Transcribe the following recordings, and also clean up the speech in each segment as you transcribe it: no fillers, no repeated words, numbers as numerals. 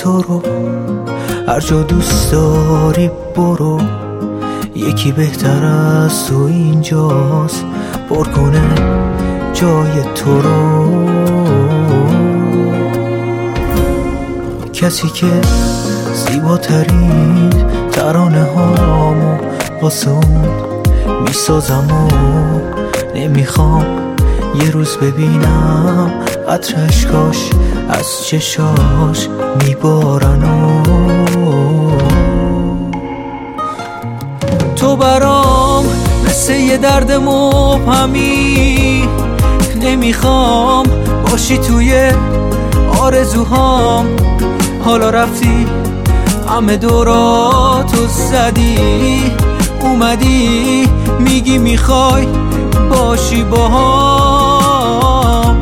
تو رو، هر جا دوست داری برو، یکی بهتر از تو اینجاست پر کنه جای تو رو. کسی که زیباترین ترانه هامو واسه اون میسازم و نمیخوام یه روز ببینم قطره اشکاش از چشاش میبارن و تو برام مثل یه درد مبهمی، نمیخوام باشی توی آرزوهام. حالا رفتی همه دوراتو زدی، اومدی میگی میخوای باشی باهام.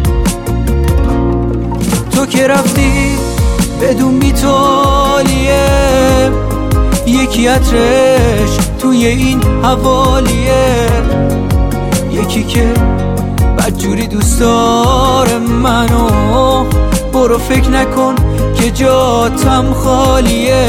تو که رفتی بدون بی‌تالیه، یکی عطرش توی این حوالیه، یکی که بدجوری دوست داره منو. برو فکر نکن که جاتم خالیه.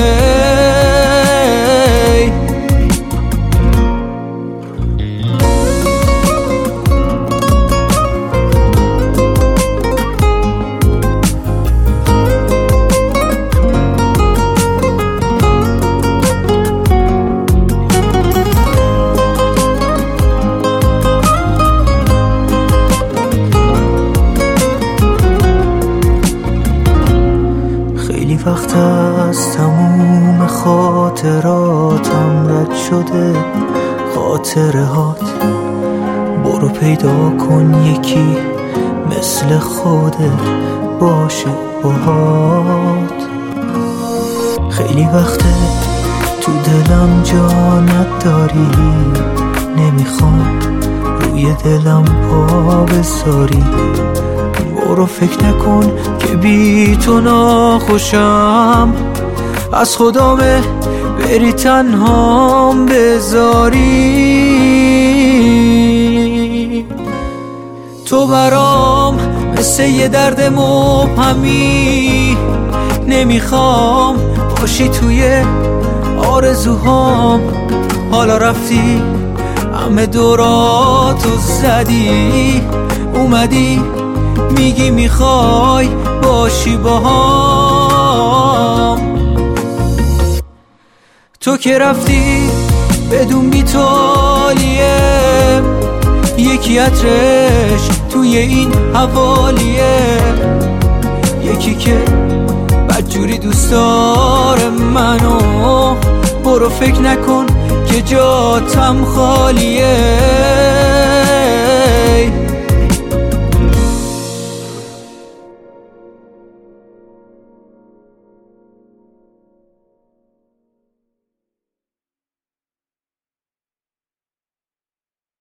خیلی وقت از تموم خاطراتم رد شده خاطره هات. برو پیدا کن یکی مثل خودت باشه باهات. خیلی وقته تو دلم جا نداری، نمیخوام روی دلم پا بذاری. برو فکر نکن که بی تو ناخوشم، از خدامه بری تنهام بذاری. تو برام مثل یه درد مبهمی، نمیخوام باشی توی آرزوهام. حالا رفتی همه دوراتو زدی، اومدی میگی میخوای باشی باهام. تو که رفتی بدون بی‌تالیه، یکی عطرش توی این حوالیه، یکی که بدجوری دوست داره منو. برو فکر نکن که جاتم خالیه.